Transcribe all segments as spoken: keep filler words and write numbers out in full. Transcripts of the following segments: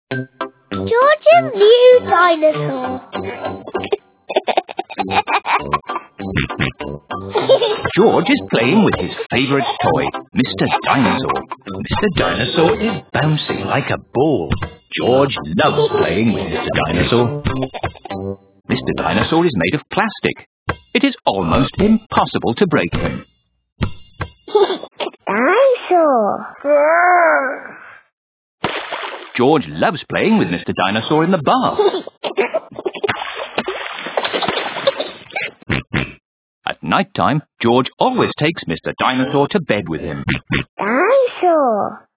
George's new dinosaur. George is playing with his favourite toy, Mister Dinosaur. Mister Dinosaur is bouncing like a ball. George loves playing with Mister Dinosaur. Mister Dinosaur is made of plastic. It is almost impossible to break him. Dinosaur. George loves playing with Mister Dinosaur in the bath. At night time, George always takes Mister Dinosaur to bed with him. Dinosaur.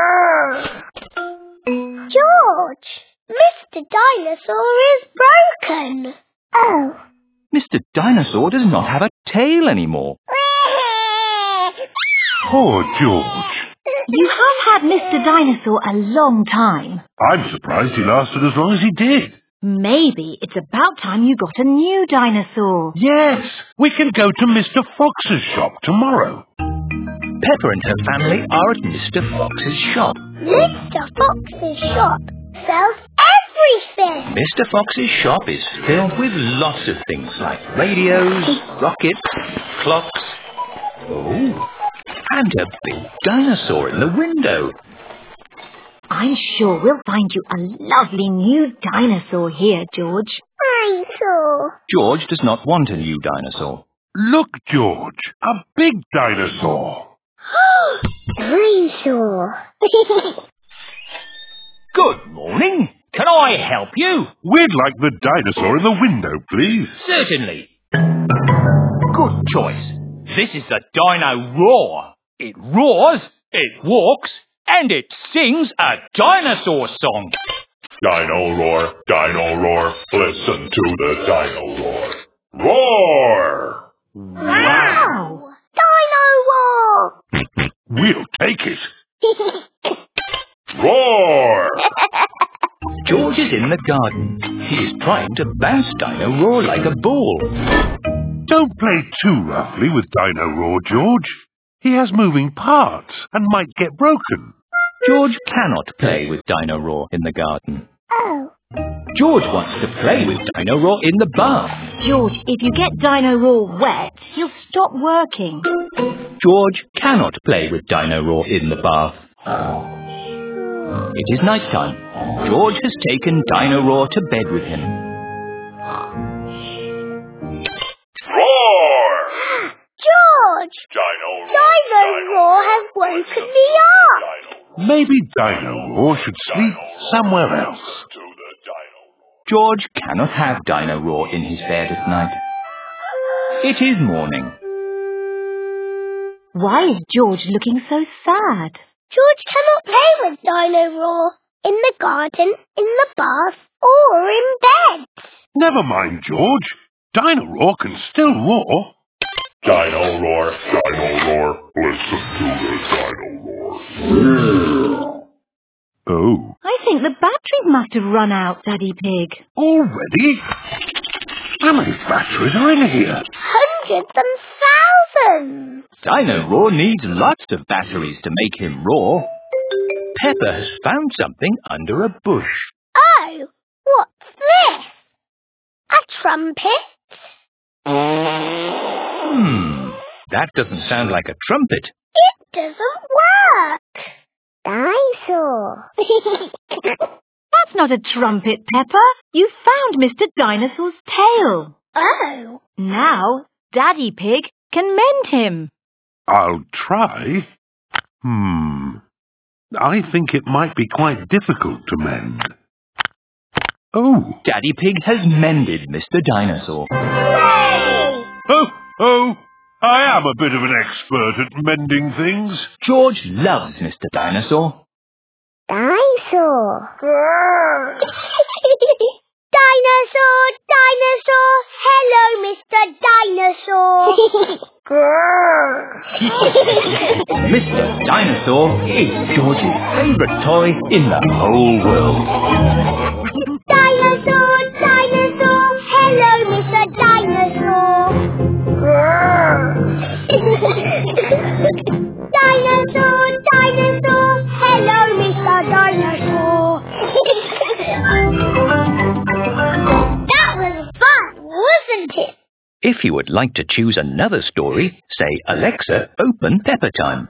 George, Mister Dinosaur is broken. Oh. Mister Dinosaur does not have a tail anymore. Poor George. You have had Mister Dinosaur a long time. I'm surprised he lasted as long as he did. Maybe it's about time you got a new dinosaur. Yes, we can go to Mister Fox's shop tomorrow. Peppa and her family are at Mister Fox's shop. Mister Fox's shop sells everything. Mister Fox's shop is filled with lots of things like radios, rockets, clocks. Oh, and a big dinosaur in the window. I'm sure we'll find you a lovely new dinosaur here, George. Dinosaur. George does not want a new dinosaur. Look, George, a big dinosaur. Dinosaur. Good morning. Can I help you? We'd like the dinosaur in the window, please. Certainly. Good choice. This is the Dino Roar. It roars, it walks, and it sings a dinosaur song. Dino Roar, Dino Roar, listen to the Dino Roar. Roar! Wow! Dino Roar. We'll take it. Roar! George is in the garden. He is trying to bounce Dino Roar like a ball. Don't play too roughly with Dino Roar, George. He has moving parts and might get broken. George cannot play with Dino Roar in the garden. Oh. George wants to play with Dino Roar in the bath. George, if you get Dino Roar wet, he'll stop working. George cannot play with Dino Roar in the bath. It is night time. George has taken Dino Roar to bed with him. Roar! George! Dino Roar! Dino Roar has woken me up. Maybe Dino Roar should sleep somewhere else. George cannot have Dino Roar in his bed at night. It is morning. Why is George looking so sad? George cannot play with Dino Roar in the garden, in the bath, or in bed. Never mind, George. Dino Roar can still roar. Dino Roar, Dino Roar, listen to the Dino Roar. Oh. I think the batteries must have run out, Daddy Pig. Already? How many batteries are in here? Hundreds and thousands. Dino Roar needs lots of batteries to make him roar. Peppa has found something under a bush. Oh, what's this? A trumpet? Hmm, that doesn't sound like a trumpet. It doesn't work. Dinosaur. That's not a trumpet, Peppa. You found Mister Dinosaur's tail. Oh. Now, Daddy Pig can mend him. I'll try. Hmm. I think it might be quite difficult to mend. Oh. Daddy Pig has mended Mister Dinosaur. Hooray! Oh, oh. I am a bit of an expert at mending things. George loves Mister Dinosaur. Dinosaur. Dinosaur, dinosaur. Hello, Mister Dinosaur. Mister Dinosaur is George's favourite toy in the whole world. Dinosaur, dinosaur. Hello, Mister Dinosaur. Dinosaur, dinosaur. Hello, Mister Dinosaur. isn't it? If you would like to choose another story, say, Alexa, open Pepper Time.